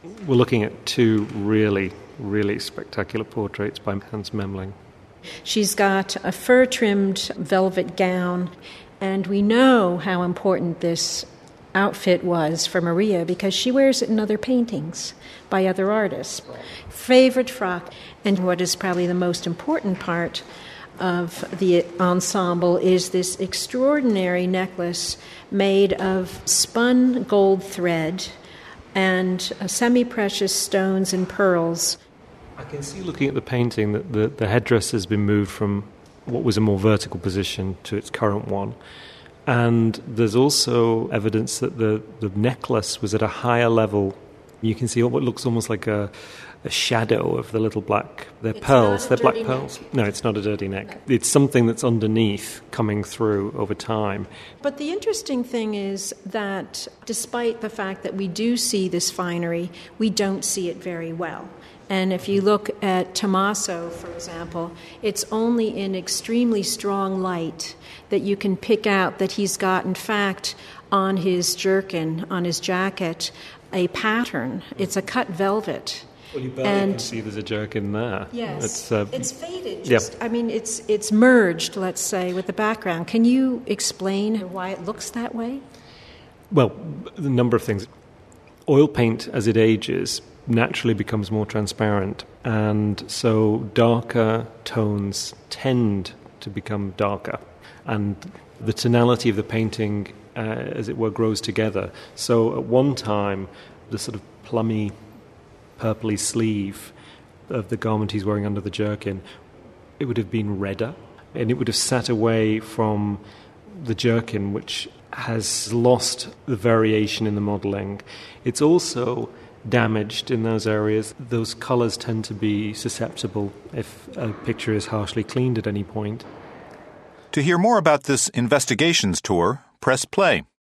We're looking at two really, really spectacular portraits by Hans Memling. She's got a fur-trimmed velvet gown, and we know how important this outfit was for Maria because she wears it in other paintings by other artists. Favorite frock, and what is probably the most important part of the ensemble is this extraordinary necklace made of spun gold thread and semi-precious stones and pearls. I can see, looking at the painting, that the headdress has been moved from what was a more vertical position to its current one. And there's also evidence that the necklace was at a higher level. You can see what looks almost like a shadow of the little black... They're pearls. They're black pearls. No, it's not a dirty neck. No. It's something that's underneath coming through over time. But the interesting thing is that despite the fact that we do see this finery, we don't see it very well. And if you look at Tommaso, for example, it's only in extremely strong light that you can pick out that he's got, in fact, on his jerkin, on his jacket, a pattern. It's a cut velvet. Well, you barely can see there's a jerkin there. Yes, it's faded. I mean, it's merged, let's say, with the background. Can you explain why it looks that way? Well, a number of things. Oil paint, as it ages, naturally becomes more transparent, and so darker tones tend to become darker, and the tonality of the painting, as it were, grows together. So at one time, the sort of plummy, purpley sleeve of the garment he's wearing under the jerkin, it would have been redder, and it would have sat away from the jerkin, which has lost the variation in the modelling. It's also damaged in those areas. Those colours tend to be susceptible if a picture is harshly cleaned at any point. To hear more about this investigations tour, press play.